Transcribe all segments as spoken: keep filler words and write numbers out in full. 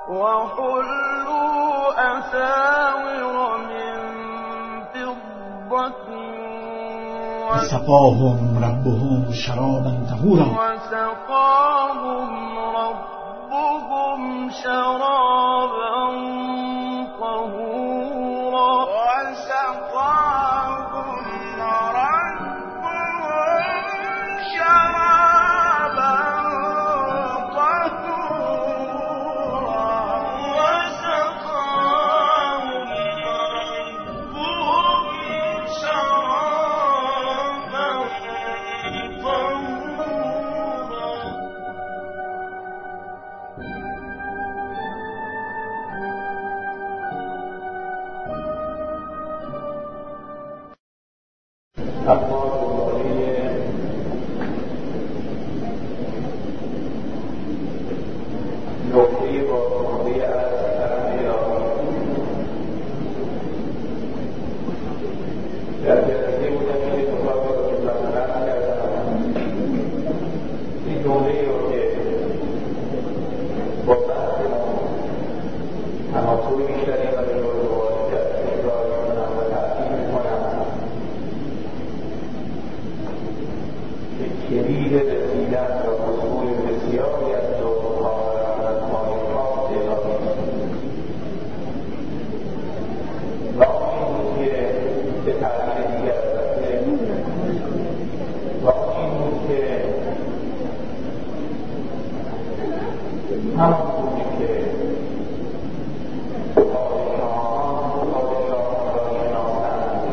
وحلوا أساور من فضة وسقاهم ربهم شرابا طهورا وسقاهم ربهم شرابا طهورا وسقاهم ربهم شرابا طهورا وسقاهم ربهم شرابا طهورا. اما دوباره نکته با نکته از طرف الهی در جلسه بودم که اتفاق رو مطرح کردم. این جمله رو که با بحث ما تماطل بیشتری و به نوع روایت تکرار کنم و تأکید میکنم که کلید رسیدن و حصول بسیاری از لطف‌ها و رحمت‌های خاص الهی و آن این بود که به تعبیر دیگر البته و آن این بود که همان بودی که پادشاهان پادشاهان را شناختند،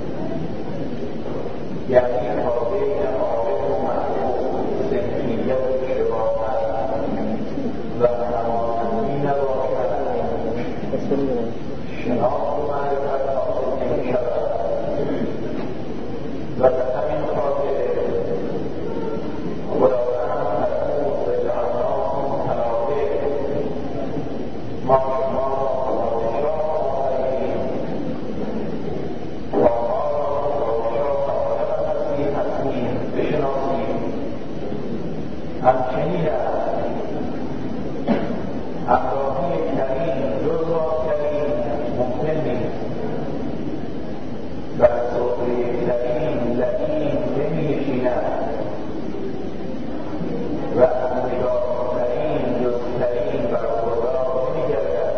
یعنی تابع عارف و معروف صنفیت و شباهت و همانندی نباشد، شناخت و معرفت حاصل نمی‌شود و به همین خاطر خداوند فرمود وجعلناهم طلائع ما شما را پادشاه آفریدیم و ما را پادشاه عالم هستیم هستیم بشناسیم. همچنین است همراهی کریم جز با کریم ممکن نیست، بر سفره کریم لعین نمی‌نشیند و از نگاه کریم جز کریم برخوردار نمی‌گردد.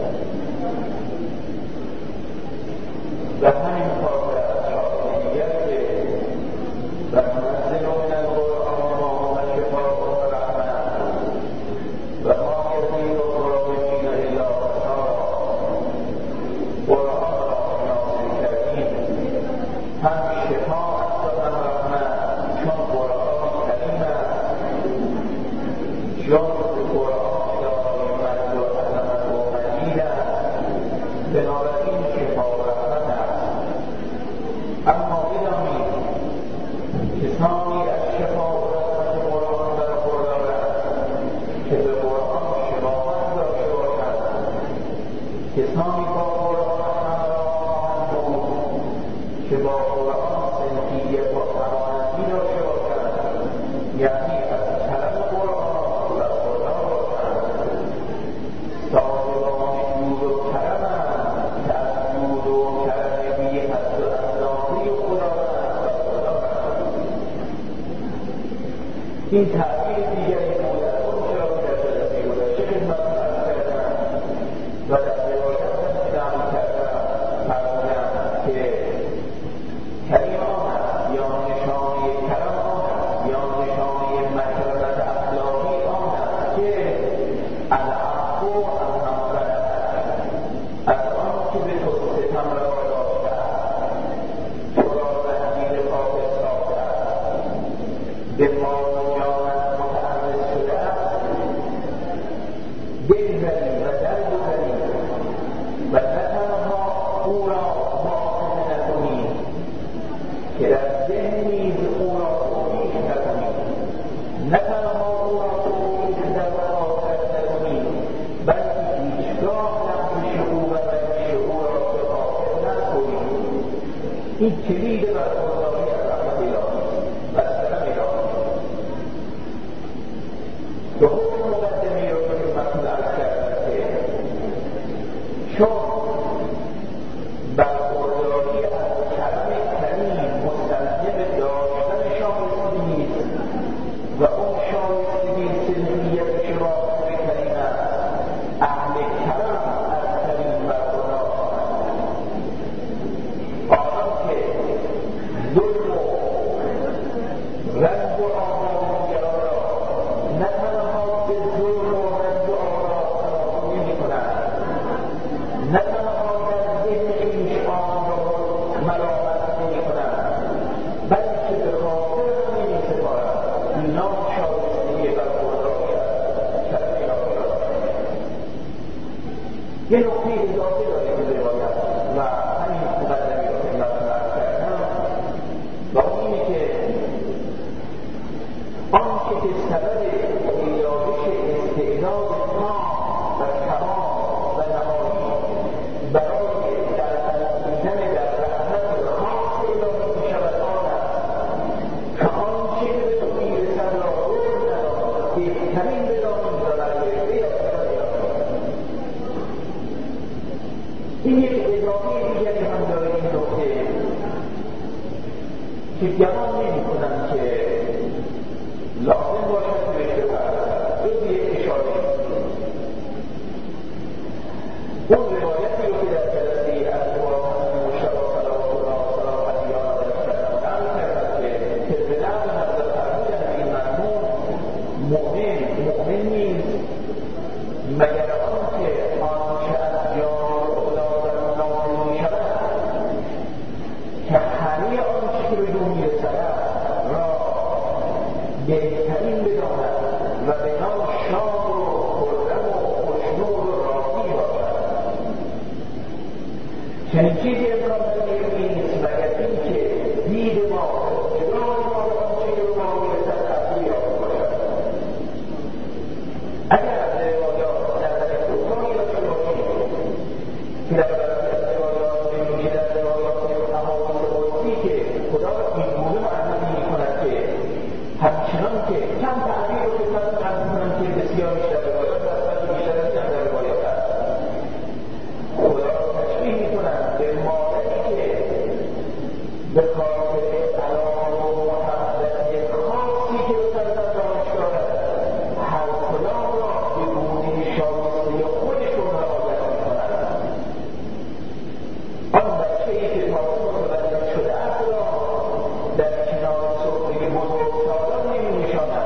و همین خاطر از شاهد دیگر که و منزل من القرآن ما هو شفاء و رحمة و ما یزید الظالمین الا خسارا. قرآن را نازل کردیم هم شفا است و هم رحمت، چون قرآن کریم است، جان قرآن دارای مجد و عظمت و مجید است، بنابراین شفا و رحمت است. اما بدانید کسانی از شفا و رحمت قرآن برخوردارند که به قرآن شباهت داشته باشند، کسانی با قرآن همراه خواهند بود که با قرآن صنفیت و همانندی داشته باشند، یعنی از طرف قرآن برخوردار باشند. صاحبان جود و کرم‌اند که از جود و کرم بی حد و اندازه خداوند برخوردارند. این تعبیر دیگری بود از اون چرا که در جلسه گذشته خدمتتون عرض کردم و در روایت هم نقل کردم. فرمودند که کریم آن است یا نشانه کرم آن است یا نشانه مکرمت اخلاقی آن است که العفو عمن ظلمک، از آن که به تو ستم روا داشته است، تو را رحمین خاطر ساخته است، به مال و جانت متعرض شده است، بگذری و درگذری و نه تنها او را باطن نکنی که در ذهن نیز او را توفیق نکنی، نه تنها او را توفیق در مخاطر نکنی، بلکه هیچگاه نقل شعور و رنج او را به خاطر نکنی. این کلید برخورداری از رحمت الهی و از کرم الهی. به حکم مقدمه رو که خدمتتون عرض کردم که یه نکته اضافه داره به روایت و همین مقدمی رو خدمتتون عرض کردم و اون اینه که آنچه که سبب پیدایش استعداد تام و تمام و نهایی برای در طلبیدن در رحمت خاص الهی میشود آن است که آنچه که به تو میرسد را رول نداد بهترین بدانید و برگرفته یاد این یک اضافه دیگری هم داره این نکته که گمان نمی کنم که لازم باشد که بهش بپردازم جز یک اشاره اون روایتی رو که در جلسه از محمد مشتبه صلوات الله وسلامه علیه علیه وسلم نقل کردم که به لفظ حضرت فرمودند این مضمون مؤمن مؤمن نیست مگر آنکه آنچه از جان خدا در نام میشود که همه آنچه که به او میرسد را بهترین بداند و به نام شاد و خرم و خوشنود و راضی باشد. چنین چیزی امکان پذیر نیست مگر اینکه دید ما ادراک ما به آنچه که به ما میرسد تأثیر یافته باشد. اگر روایات نظر کوتاهی داشته باشیم که در برخی از روایات می‌بینیم در روایات احادیث قدسی که خدا اینگونه معرفی می‌کند که همچنان که چند تعبیر رو خدمتتون عرض کنم که بسیار بیشتر روایات هست و بیشتر از این در روایات هست خدا را تشبیه می‌کنند به مادری که به خاطر علاقه و محبت خاصی که به فرزندانش دارد هر کدام را به گونه شایسته خودشون رعایت می‌کنند. آن بچه‌ای که تازه متولد شده است را در کنار سفره بزرگسالان نمی‌نشاند.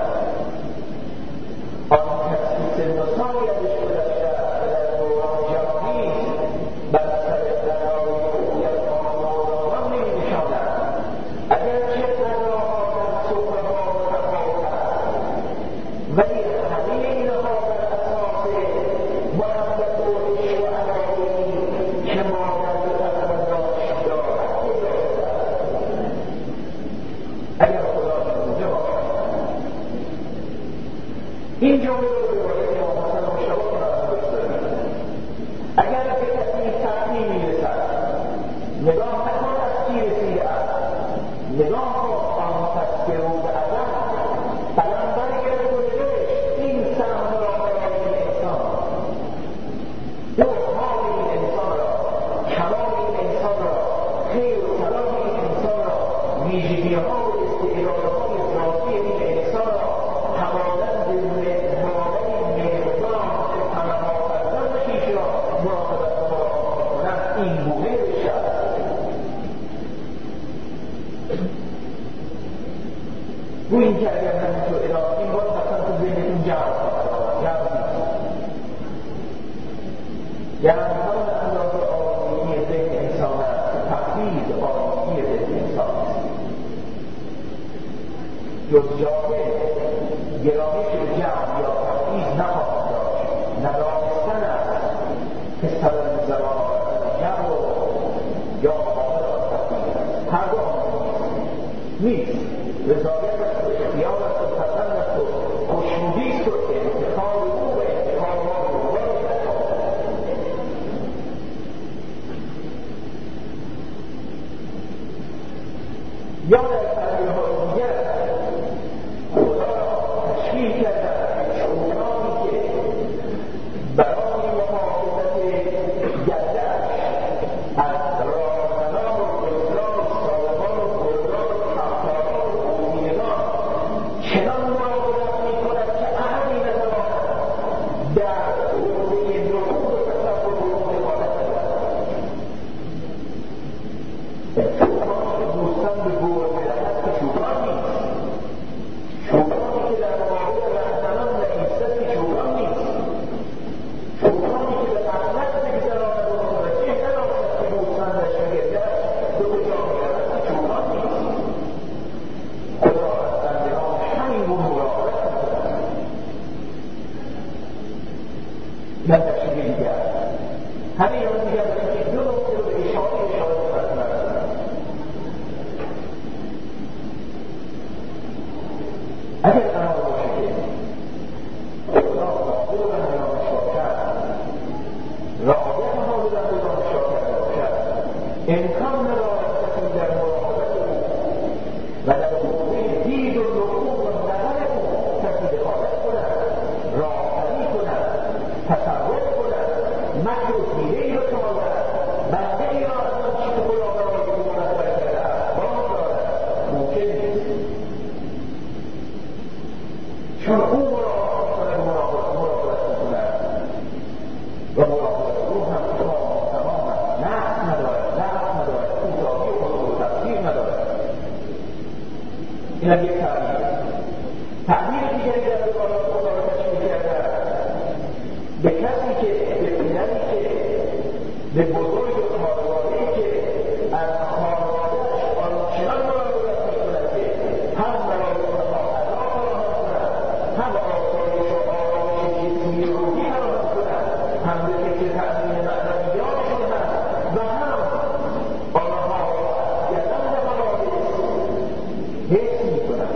آن کسی که سن و سالی ازش گذشته است و در دوران جوانی است بر سر غذای خوبی از خانوادگان نمی‌نشاند. اگرچه غذاها در سفره‌ها متفاوت است ولی همه اینها بر اساس محبت و عشق و علاقه‌ای که مادر به فرزندانش دارد گذاشته است. اگر خدا اینجا باشد این جمله رو به روایت امام حسن مشتبه کنم بگذاریم اگر به کسی سختی میرسد نگاه نکن از کی رسیده است نگاه کن آن کس که روز ازل قلم برگرد و نوشت این سهم را برای این انسان او حال این انسان را کمال این انسان را خیر و صلاح این انسان را ویژگی‌ها و استعدادهای ذاتی این انسان را همانند مادری مهربان که تنها فرزند خویش را مراقبت و مراقبت می‌کند این گونه بشود. گوییم که اگر همینطور ادامه این باز حتما تو ذهنتون جمع خواهد جمع نیست یعنی همون اندازه آرامگی ذهن انسان است که تقلید آرامگی ذهن انسان است. جز جاهل گرایش به جمع یا تقلید نخواهد داشت. ندانستن است که سبب زبان جمع و یا مقابل آن تقلید است. هر دو نیست. رضایت است و اختیار است و پسند است و خوشنودی است و انتخاب او و انتخاب ما به عنوان انتخاب یا در تعبیرهای دیگر خدا را تشکیل کردند شعورانی که برای محافظت گرده‌اش از راهزنان و دزدان و سالمان و گردان و کفتاران و قومیدگان چنان مراقبت می‌کند که احدی نتواند در حوزه نفوذ و تصرف او دخالت کند. دوستان به گور می‌دهد که شوخان اگر قرار باشه که خدا راضی و بندگانش باشد، رعایت حال بندگانش کرده باشد، امکان ندارد کسی در مراقبت او و در حوزه دید و نفوذ و نظر او کسی دخالت کند، راهبری کند، تصرف کند، مکر و حیله‌ای را سازد، بندهای را از آن چیز خدا برای او منزل کرده است باز دارد، ممکن نیست. چون او مراقبت کند، مراقبت میکند و مراقبت او هم تمام است، نقص ندارد، نقص ندارد، کوتاهی و حضور و تقصیر ندارد. این هم یک تعبیر. تعبیر دیگری در دوباره خدا را تشبیه کرده به کسی که به پدری که به بزرگ و خانواده‌ای که از خانواده‌اش آنچنان مراقبت می‌کند که هم برای آنها غذا فراهم کند، هم آسایش و آرامش جسمی و روحی فراهم کند، هم به فکر تأمین معنویاتشون هست و هم آنها را از گزند حوادث حفظ می‌کند.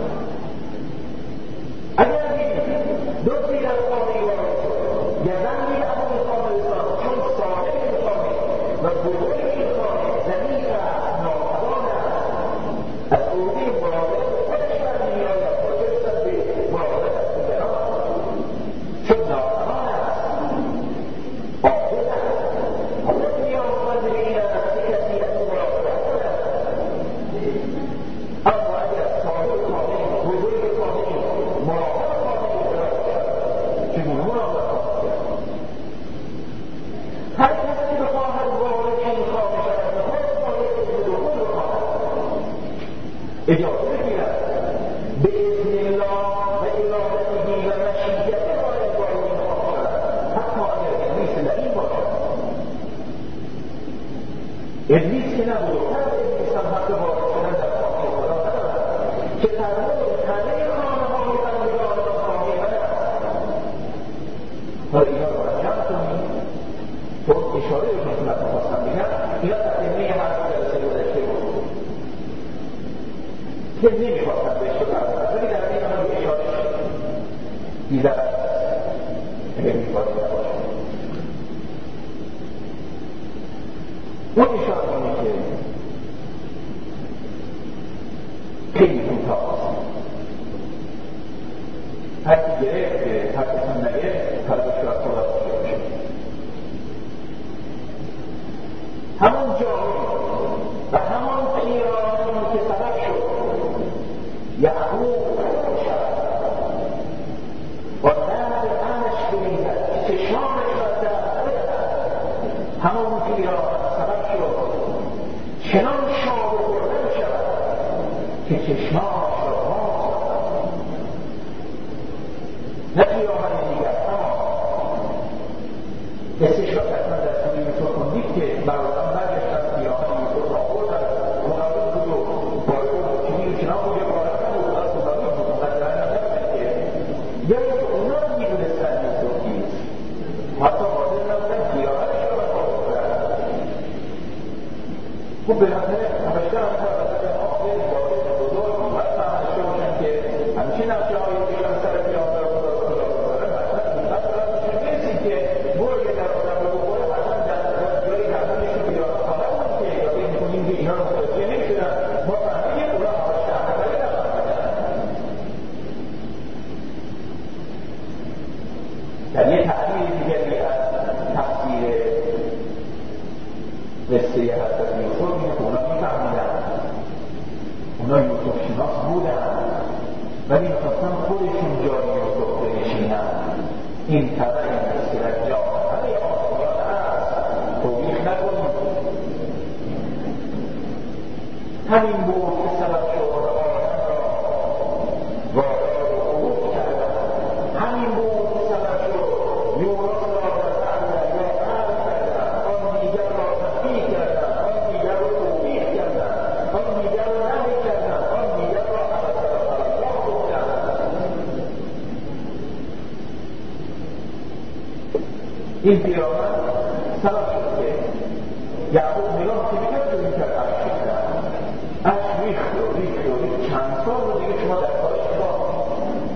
اگر دیدید دزدی در خانه‌ای وارد شد، گزندی در خانه خانه‌دان چون صاحب این خانه و بزرگ این خانه ضعیف است، ناتوان است، از عهده مراقبت خودش برمی‌آید تا برسد به مراقبت از دیگران، چون ناتوان است، عاجز است، خود نیازمند به این است که کسی از او مراقبت کند. اما اگر صاحب خانه بزرگ خانه مراقب خانه خدا باشد، چگونه مراقبت خواهد کرد؟ هر کسی که بخواهد وارد این خانه شود و خود صاحب دخول بخواهد اجازه بگیرد، به اذن الله و ارادته و مشیته باید وارد این خانه شود، حتی اگر ابلیس لعین باشد. ابلیس که نه بزرگتر ابلیس هم حق وارد شدن در خانه خدا ندارد که تمام همه خانه‌های بندگان را خانه من است. حالا اینا رو باید جمع کنیم. تو اشاره رو که خدمت خواستم بگم، اینا تقدیمه حرف جلسه گذشته بود که نمی‌خواستم بهش بپردازم، ولی در این هم اشاره دیده است اگر می‌خواست باشه. اون اشاره کنه که خیلی کوتاه هر کی گرفت که هر کسی نگرفت قلبش را خدا باشه باشه. همون جامعه و همان پیرانی که سبب شد یعقوب شد و درد غمش بریزد، چشمانش را دست بدهد، همون پیران سبب شد چنان شاد و خرم شود که چشمانش را باز دارد. نه پیراهن دیگر، اما قصه‌اش را حتما در سوره یوسف خوندید که برادران برگشتند پیراهن یوسف را خوردند، منافق بود و بایخور و چنین و چنان بود، یا غارت بود و از منافق بود، اونقدر جهنم نبودند که گرچه که اونا هم می‌دونستند یوسف کیست و حتی حاضر نبودند پیراهنش را برخواه کنند. خب بالاخره همشته هم تا وسط آخر باید بزرگ باید فهمشته باشن که همیشه نقشه‌های دیگران سر پیامبر خدا رو خدا بذارن، حتما بسید که برگ در آدم رو بخوره، حتما در جایی حتمش رو پیراهن خواهد بود که یا فکر می‌کنیم که اینا رو متوجه نمی‌شدن. ما فهمیدیم اونا همشته همکاری نفهمیدن. در یه تعبیر دیگری از تفسیر قصه حضرت یوسف اینه که اونا می‌فهمیدن، اونا یوسف شناس بودن ولی می‌خواستن خودشون جای یوسف بنشینن. این طبع این قصه جا همه آسمان هست، توبیخ نکنید. همین بود که سبب شد آدم را وارد عروج کردن، همین بود که سبب شد یونس را در تعلق یا قرد کردن، آن دیگر را تفکیک کردن، آن دیگر را توبیخ کردن، آن دیگر را نهی کردن، آن دیگر را الله گفتن. این پیراهن سبب شد که یعقوب نگاه که میگه تو این کرد اشک ریخت ریخت و ریخت و ریخت چند سال رو دیگه شما در کارش نگاه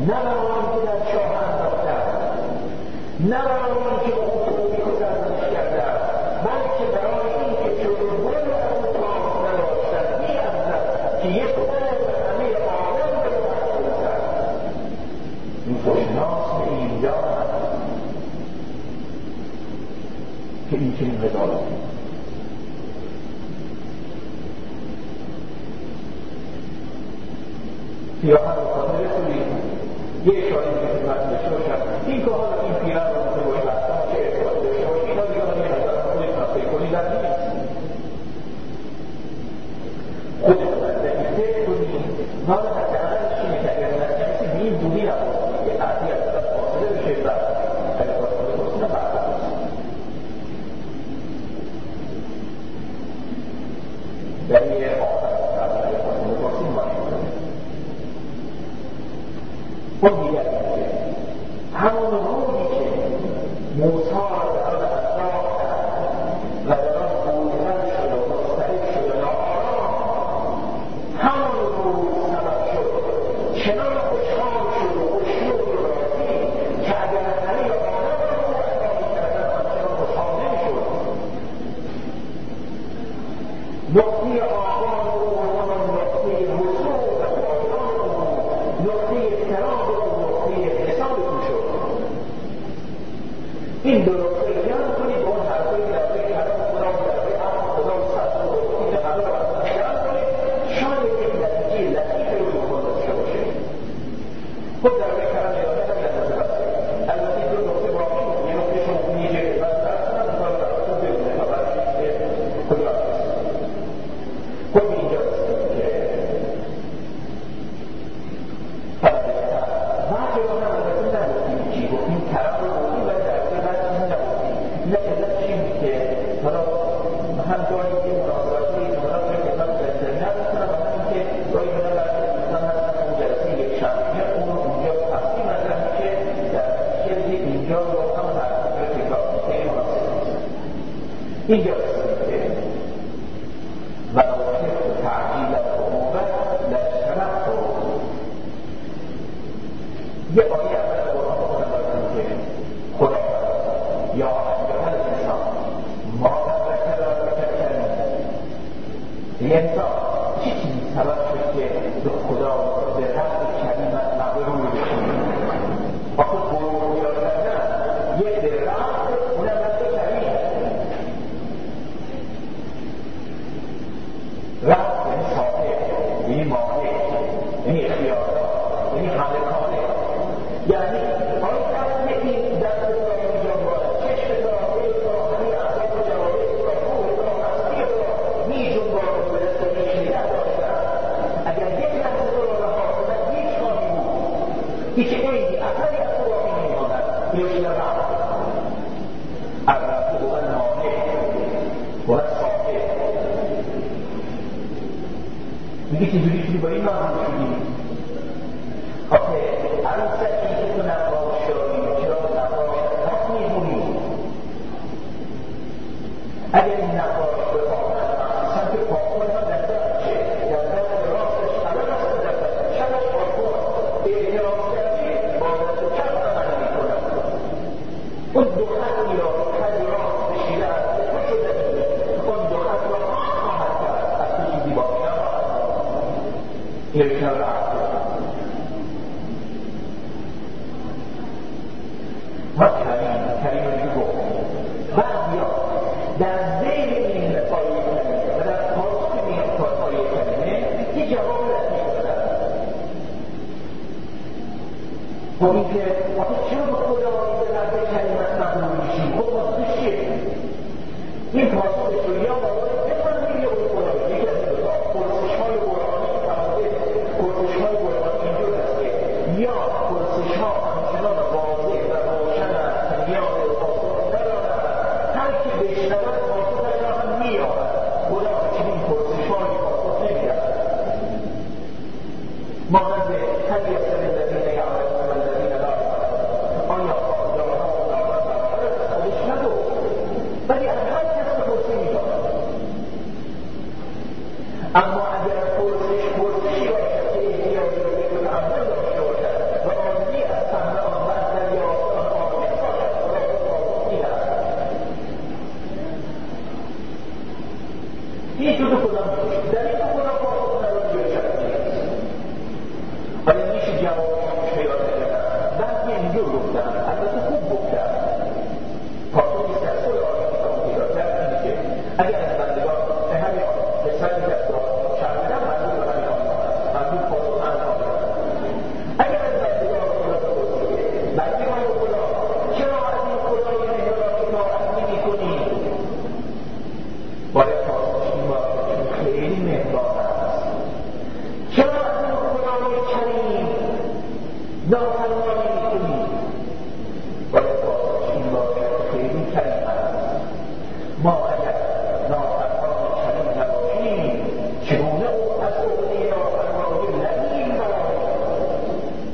نه برای آنکه در شاه انداختند، نه برای آنکه به او توبیخ و سرزنش کردند، بلکه برای اینکه جلوی از او کام نداشتند می‌ارزد که یک بار به همه عالم به وقت برسد. این خوشناس به اینجا هست که این چنین قضاوتی سیاحت و خاطر رسولی یه اشاره میگه خدمت داشته باشم این که حالا این پیرن رو متوجه بستم چه اشاره داشته باشم اینا دیگه من یه نظر خودت نفسه کنی در نیست خودت در این فکر کنی مال حداقل چینه که اگر نتیسی بین دوری نباشت که قطعی از طرف فاصله بشه بعد اگر فاصله بسونه بعد بسونه در این آخر اگر فاصله بسیم باید اون دیگر همون روزی که موسی را در آن اطراف کرد و در آن بوزن شد و مضطرب شد و ناآرام همون روز سبب شد چنان خوشحال شد و خوشنود و راضی که اگر همه عالم را او اطراف کردن آنچنان خوشحال نمیشد. نقطه آغاز او همان نقطه وصول و پایان او نقطه اضطراب او نقطه حساب او شد. این دو نقطه جمع کنید با اون حرفایی که درباره کلام خدا و درباره عقل خدا و صدق و این همه را از جمع کنید شاید یک نتیجه لطیفی رو بکن داشته باشه. خود درباره کلام الهی هم اندازه بسته البته دو نقطه باقی یه نقطه شما میگه که بس درست کنم کار براتون ببینه تا برای کجا هست. خود اینجا که بعضی رو هم البته نگفتیم چی گفتیم طرف رو گفتیم ولی در اصل بعضی هم نگفتیم این علت چی بود که حالا هم جایی که مناسبتی حالا توی کتاب زمینه هستن و هم که گاهی بنا برای دوستان هستن اون جلسه یک شنبه اون رو اونجا تفصیل مطرح میشه در شکل اینجا رو هم هست توی کتاب خیلی مناسب نیست. اینجا یه آیه اول قرآن خودم براتون که خدا یا ایها الانسان ما غرک بربک الکریم انسان چه چیزی سبب شد که به خدا به رب کریمت مغرور بشی؟ آخه غرور کردن یک به رب اونم رب کریم رب یعنی صاحب یعنی مالک یعنی اختیاردار یعنی همکانه یعنی آن دست این دست را انجام باید چشم را دل را همین اعضای و جوارح را روح را هستی را میجنباند و به دست خویش نگه داشتند اگر یک لحظه تو را رها کند هیچ خواهی بود هیچ عیبی اثری از تو باقی نمیماند یکی رب الرب هو الناطق هو الصاحب میگه چجوری شدی با این معلوم شدی آخه الان سعی که تو نقاش داری چرا نقاش نقاش میمونی اگر این نقاش بخواهد سمت پاکون ها در دست چه در دست راستش الان اصلا در دست شبش پاکون اعتراف کردی با دست چپ عمل میکنم اون دو خطی را خط راست بشیده از تو شده اون دو خط را خواهد کرد از تو چیزی باقی نخواهد این اشنا را و کریم کریم رو دیگه گفت بعد یا در ذیل این آیه کریمه و در پاسخ این آیه کریمه یه جواب رسمی دادن خب این که آخه چرا به خدا به رب کریمت مغرور میشی خب پاسخش چیه این پاسخش رو یا باید بفرمید یا اون قرآن یکی از این دوتا پرسش های قرآنی متعدد پرسش های قرآنی اینجور هسته یا پرسش ها همچنان واضح و روشن است که نیاز به پاسخ ندارد هر که بشنود پاسخش را هم مییابد خدا چنین پرسش هایی پاسخ نمیدهد مانند هل یستوی الذین یعلمون و الذین لا یعلمون آیا آدم‌ها و نادان برابر است خودش نداشت ولی از هر کس پرسش می‌دهد اما اگر پرسش پرسشی باشد که احتیاجی را به عمل داشته باشد و آن ولی میشه جوابشون پیدا کردن. بعضی اینجور گفتن، البته خوب گفتن، پاسخی که از خود آیات پیدا کرد اینه که اگر از بندگان به همین قسمتی که از قرآن شرمیدن منظور به همین آیات هست، منظور پاسخ همین آیات هست. اگر از بندگان خدا بپرسید بندگان خدا چرا از این خدای مهربان اطاعت نمی‌کنید؟ باید پاسخش این باشه چون خیلی مهربان است. چرا از این خدای کریم نافرمانی می‌کنید؟ باید پاسخش این باشه خیلی کریم است. ما اگر نافرمان کریم نباشیم چگونه او از عهده نافرمانی لعین برآمد؟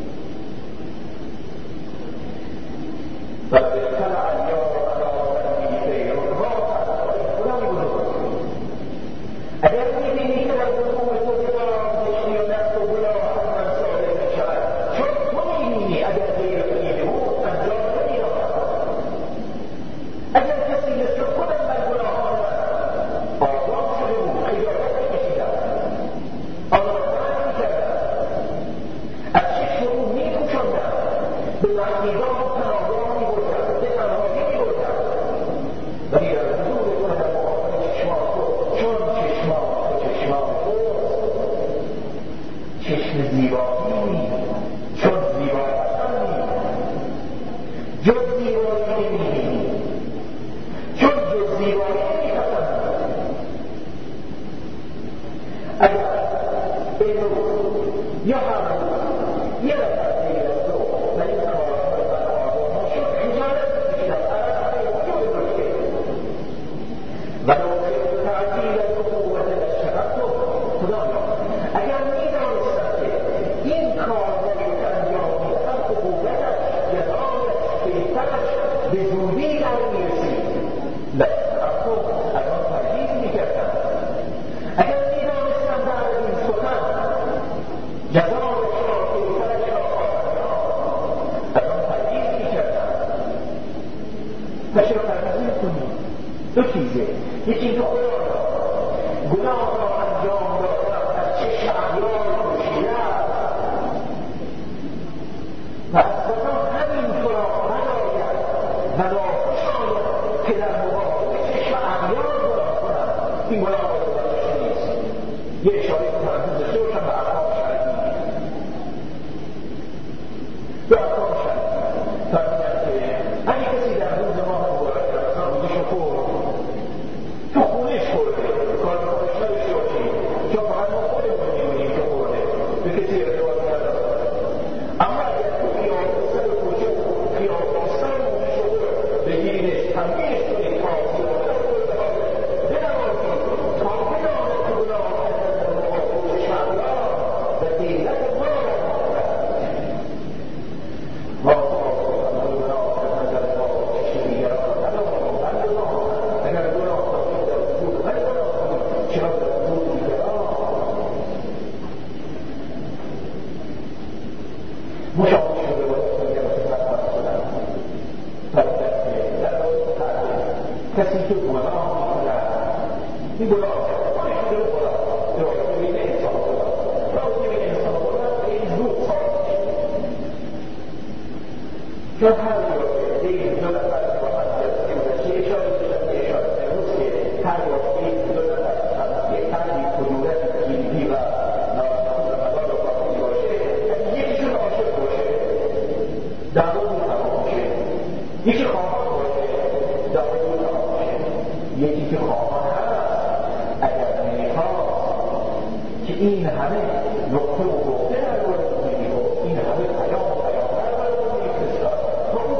وقد اطلع اليوم على ذنبه غير الراحة فلان بزرگ اگر می‌بینی که در قلوب تو گناه‌کشی و نفس و گناه حتما صادر می‌شود چون تو می‌بینی اگر غیر این او انجام نمی‌یابد. اگر کسی مثل خودت بر گناهان آگاه شده بود خجالت می‌کشیدند، آزادانه می‌کردند، از چشم او می‌پوشاندند، به مهدیگاه و پناهگاه می‌بردند، به تنهایی می‌بردند، ولی در حضور تو در مقابل چشمان تو چون چشمان تو چشمان توست چشم زیبایی چون زیبا پسندی جز زیبایی نمی‌بینی چون جز زیبایی نمی‌پسندی. اگر امروز یا هر روز یه نفر غیر از تو و این کارهای بر آزادها شد خجالت می‌کشیدم الان همه وجود داشته ولو خفت تعجیل العقوبة لاشترکت. خدایا اگر می‌دانستم که این کارهایی که انجام می‌دهم عقوبتش جزایش بهترش به زودی در می‌رسید لاشترکت از آن پرهیز می‌کردم. اگر می‌دانستم بعد از این سخن جزایش را بهترش را خواهد یافت از آن پرهیز می‌کردم. و چرا پرهیز می‌کنی؟ دو چیزه. یکی که خدایا گناه را انجام دادم از چشم اغیار پوشیده‌ام و از خدا همین تو را بناید و ناخوش آید که در مقابل چشم اغیار گناه کنم. این گناه را داشته نیست. یه اشاره که توجه داشته باشم به احکام شرعی. به احکام شرعی فرمودند که اگه کسی در روز ماه مبارک رمضان روزشو خورد تو خونه‌اش خورده کار به خودش نداشته باشید چون فقط ما خودمون می‌بینیم که خورده به کسی ارتباط نداره. اما اگر تو خیابون سر کوچه خیابون سر روزشو خورد بگیرینش تنبیهش کنید تا خیابون خورده بنوازید تا بداند که گناه کردن در مقابل شهلا و ذلت ما را ما مشاهده شده باید که خدمت کنم فرمودند که در مورد تعلیم کسی که گناه می‌کند این گناه خودش شده به گناه روایت می‌بینه انسان گناه روایت می‌بینه انسان گناه خیلی زود خواهد میشه چون هر روایت این دو نفر با من گذشته اشاره شدن که اشاره امروز که هر وقت این دو نفر یک تنی کدورت کلیدی و نامحمود رمضان رو باقی باشه یکیشون عاشق باشه دعوامون تمام میشه. یکی خواهان باشه دعوامون تمام میشه. یکی که خواهان هست اگر میخواست که این همه نقطه و گفته در باید میگی و این همه پیام و پیامبر باید میفرستاد و او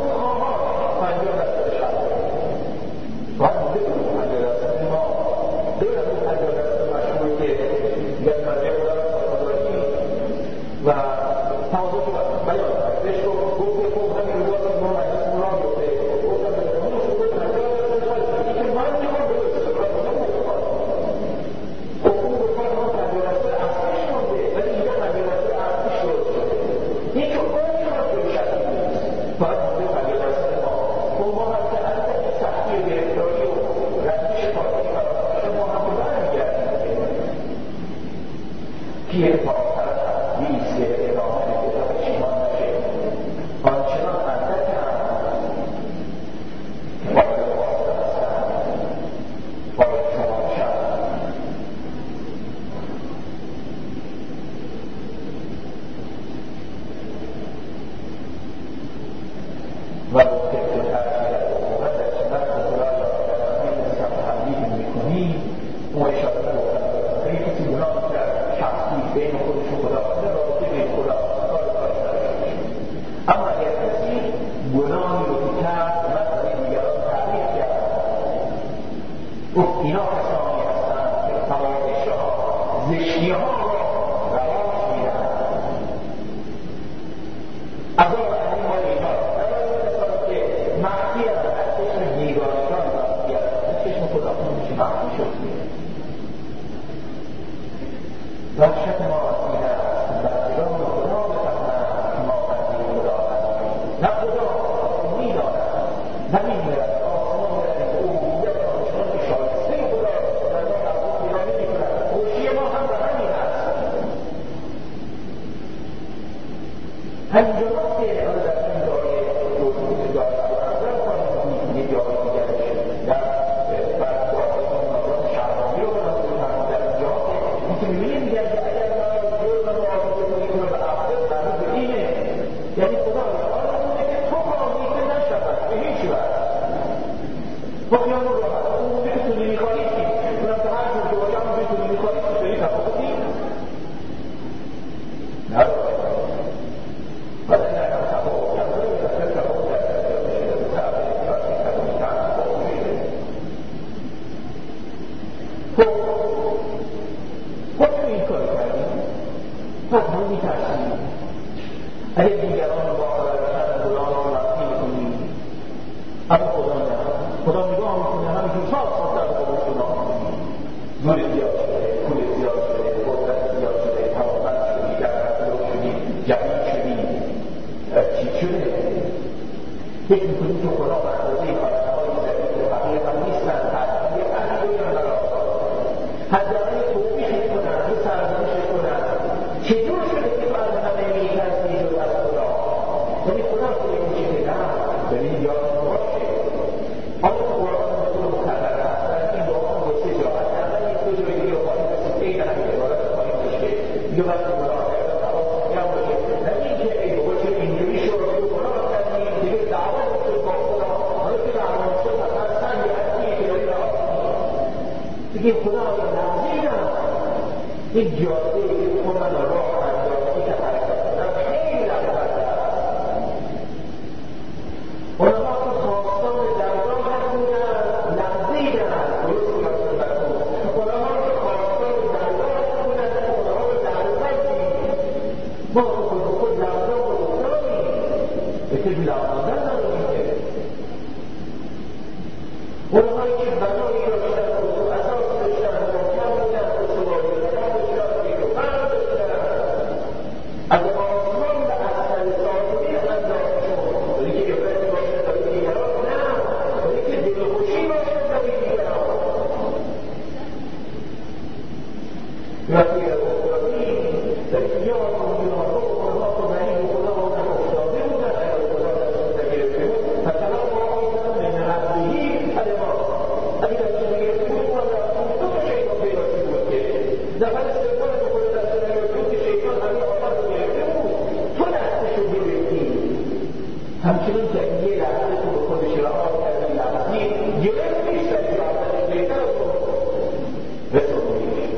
همینجا که حالا در این داره دوست داره برادر کنید یه جایی دیگرش در بعد باید نظام شهرانی رو برای در اینجا که میبینید دیگر که اگر برای دور رو آزاده کنید رو به عقل برای به اینه یعنی خدا آره اونه که تو راضی که نشود به هیچ وقت با خیال رو راحت اون بتونی میخواهی چی اونم که هر جور که باشه هم بتونی میخواهی چطوری تفاوتی نه بعد این اگر تفاوت هم داری بسر تفاوت در خب خب تو این کار کردیم پس ما میترسیم اگر دیگران با خبرشن خدا را رفتی کنیم اما خدا نه خدا نگاه میکنه همینجور صاف صاف در خدا شما نور زیاد شده پول زیاد شده قدرت زیاد شده توانمند شدی در رفتار شدی جوان شدی چی شده فکر میکنیم که خدا به اندازه کارهای زدید و بقیه هم نیستن تحصیل اهلی بگیرن حداقل توبیخ کنن و سرزنش کنن چطور شده که بعد همه میترسی جز از خدا یعنی خدا خود این چیزه نه ببین یادم باشه آن قرآن مطور مکرر هست در این قرآن با سه جا هست اول این دو جای دیگه خواهی بسید این همه عبارت خواهی بشه دیگه باید خدا کرده یا باشه نه این که ای بابا چه اینجوری شد و قرآن کردی دیگه دعوت شد با خدا حالا که دعوت شد اصلا سنگی هستی که داری رها دیگه خدا را نزدیدم این جاده که خدا را راه اندازی که حرکت کنم خیلی رفتر علما تو خواستان درگاه بودن نزدیدن درست یادتون براتون علما تو خواستان درگاه بودن علما رو درگاه دید ما تو خود خود درگاه رو داریم به که لازم نداریم که علمایی که بنایی داشتن و اساس داشتن و محکم بودن و سواری بنا داشتن و فرد داشتن از آسمان به اصل سازی انداز شد ولی که عبرتی باشد برای دیگران نه ولی که دلخوشی باشد برای دیگران وقتی افتادی در اختیار کنونها و خدا خدایی و خدا و خدا افتاده بودن اگر خدا دست نگرفته بود مثلا ما آیدن من ربهی علما اگر دست نگرفته بود ما رفتون دو تا شیطان پیدا شده بود که نفر سوم که خود دست نگرفته بود که شیطان همین آمد رو گرفته بود تو دستشو گرفتی همچنین که یه لحظه تو به خودش رها کردی لحظی گرفتی سری رفتنش بهتر و رسولیش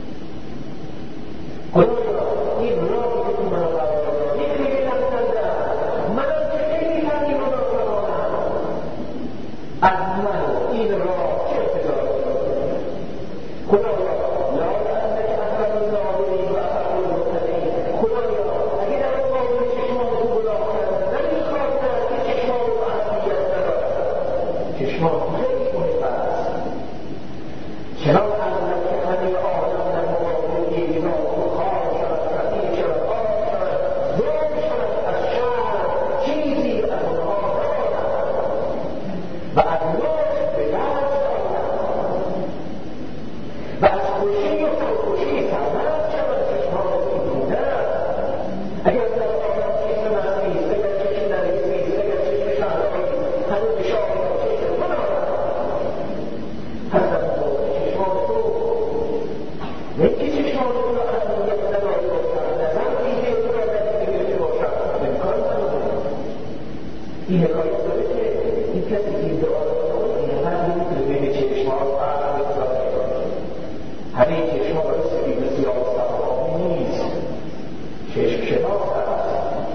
خدایا این راهی که تو منو قرار دادی خیلی نفسنده منم که خیلی همین رو نفسنانم از من این راه چه اتجاه داری خدایا لا انک احسن الناظرین و احق المتقین خدایا اگه در مقابل چشمان تو گناه کردن نمیخواستن که چشمان رو اهمیت ندارد چشمان خیلی مهم است چرا اندک که همه آدم در مقابل اینا و خواهر شد فقیر شد آب شد دور شد از شهر چیزی از اونها دارد و از نوش به دست دارد و از خوشی و سرخوشی سرمند شود چشمان این بودن اگر در آدم چشم مسیح اگر چشم نرگسی اگر چشم شهرهایی هنوز شاهی و چشم بنارد حسن چشمان تو یکی چشمان تو را اهمیت نداری باشد نظر دیده تو را نزدیک گرفته باشد امکان نداره این حکایت داره که این کسی که این دعا را کنه این هم نمیتونه بین چشمان رو اهمیت داشته باشه همه چشمان برای سفید سیاه و صفایی نیست چشم شناس هست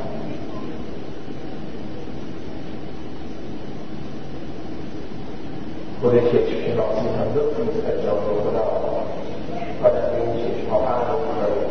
خود چشم شناسی هم لطف نیست از جان و خدا و در این چشم ها هم لطف داره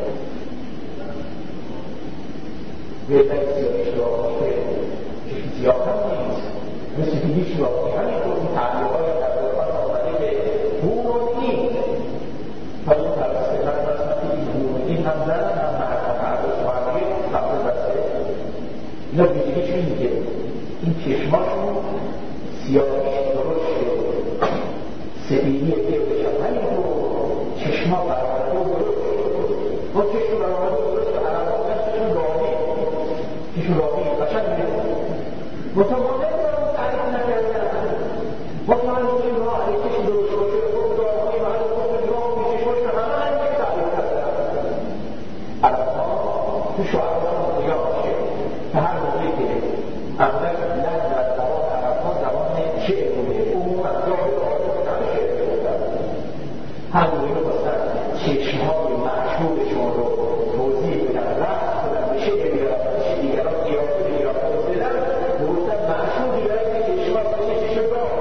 بهتر سیاهی شراحی که چشم سیاه هم نیست مثل که هیچ شراحی همینطور این تعلیقای در قرآن آمده که هور این تا این توسط من رسمت این هور این هم زن هم محرم عرض و عرضی قبل بسته اینا بیدیگه چون میگه این چشماشون سیاهیش درست شد سفیدی قیبش هم همینطور چشما برآمده و درست شد با چشم برآمده و درست عربان دستشون راهی چیزشون واقعی قشنگ می‌دونید متمانع دارم تعریف نکردن مطمئن بودیم را علیه کشی درست باشه خود دارمایی و علیه خود نگاه میشه باشه همه همه که تعریف کردن عرب ها تو شعرها نگاه میشه که هر موقعی که اغلب لحن و زبان عرب ها زبان شعر بوده عموما جای آرده همه شعر بودن هر موقعی رو بستن چشمهای معشوقشون رو توضیح بدن رفت بدن به شعر بیارن به دیگران قیافه بیارن بدن بودن معشوق بیارن که چشمها به چشمش رو گاه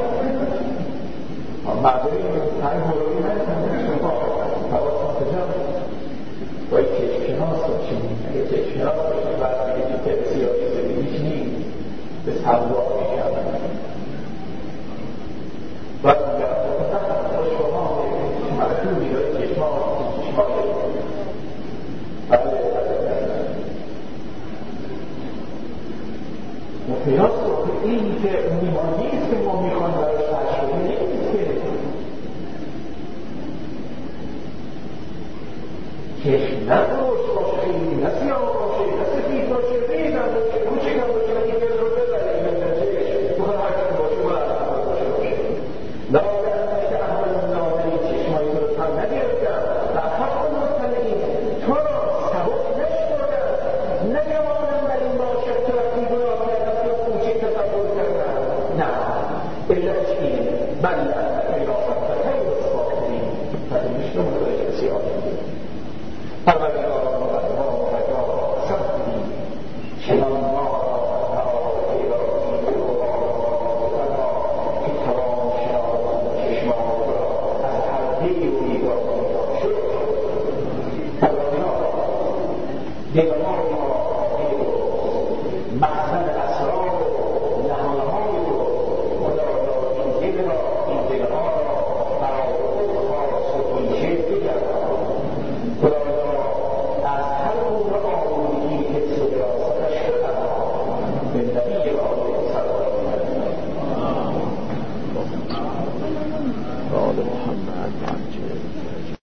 معذوری همین مروری هستن شما حواسم کجا باید چشمشناس باشیم اگه چشمشناس باشیم بعد میگه که سیاسی زندگیش نیست به سبواه میشن بعد میگه با شما معشوقی داره چشمها چشمها مقیاس رو این که میمانیست که ما میخوان براش تشکیل نیست که چشم نداشت باشه خیلی نه سیاه باشه نه سفید باشه ریزم باشه کوچکم باشه و این دل رو بزنه این بزنه بخواد حرکت باشه و حرکت باشه باشه لاغرنه که احمد نادری چشمایی رو هم نگرفتم و حق مطلعین تو را سبک نشدادم نگوانم بر این باشد که وقتی گناه کردم یا کوچک تصور کردم نه علتش اینه بله ایرافت و خیلی اصفاق کنیم پس میشنم رو داره سیاه پروردگاران و بدها و بدها سب کنیم چنان ما را پیرازی و بدها که توان شناوان چشمان را از هر دیگی و دیگاه شد پروردگار دیگر ما